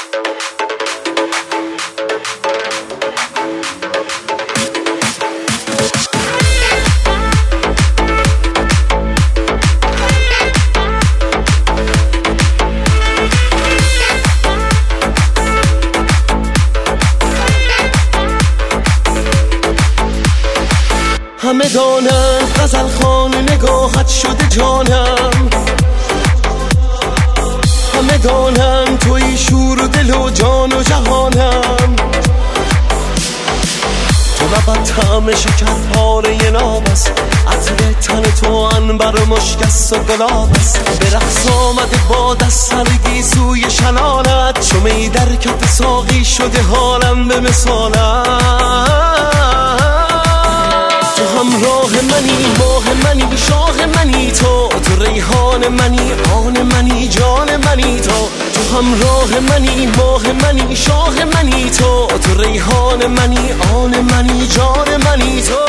همه دانم غزل خوان نگاهت شده جانم، همه دانم توی شور و دل و جان و جهانم. تو لبت طعم شکر پاره ناب است، عطر تن تو عنبر و مشک است و گلاب است. به رقص آمده با دست سرگی سوی شلالت، چو می در کف ساقی شده حالم به مثالت. تو همراه منی، ماه منی، شاه منی، تو ریحان منی، آن منی، جان منی، تو همراه منی، ماه منی، شاه منی، تو ریحان منی، آن منی، جان منی، تو.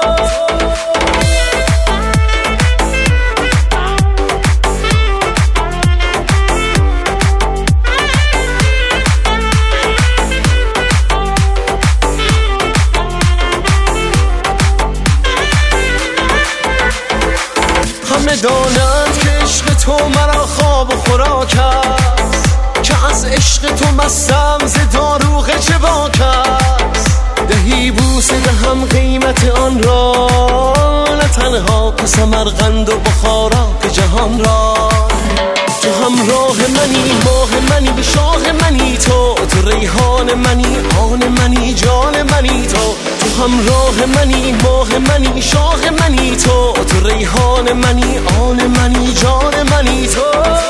همه دانند که عشق تو مرا خواب و خوراک است، که از عشق تو مستم ز داروغ چباک است. دهی بوسه دهم قیمت آن را، نه تنها که سمرقند و بخارا جهان را. تو همراه منی، ماه منی، شاه منی، تو ریحان منی، آن منی، جان منی، تو همراه منی، ماه منی، شاه منی، تو ریحان منی، آن منی، جان منی، تو.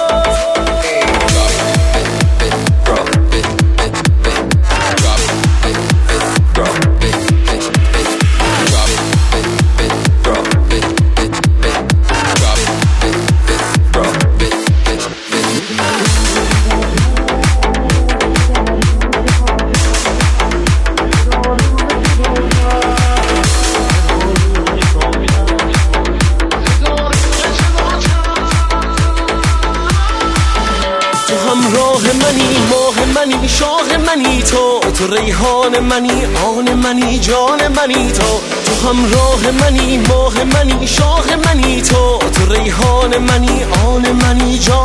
همراه منی، ماه منی، شاه منی، تو ریحان منی، آن منی، جان منی، تو همراه منی، ماه منی، شاه منی، تو ریحان منی، آن منی، جان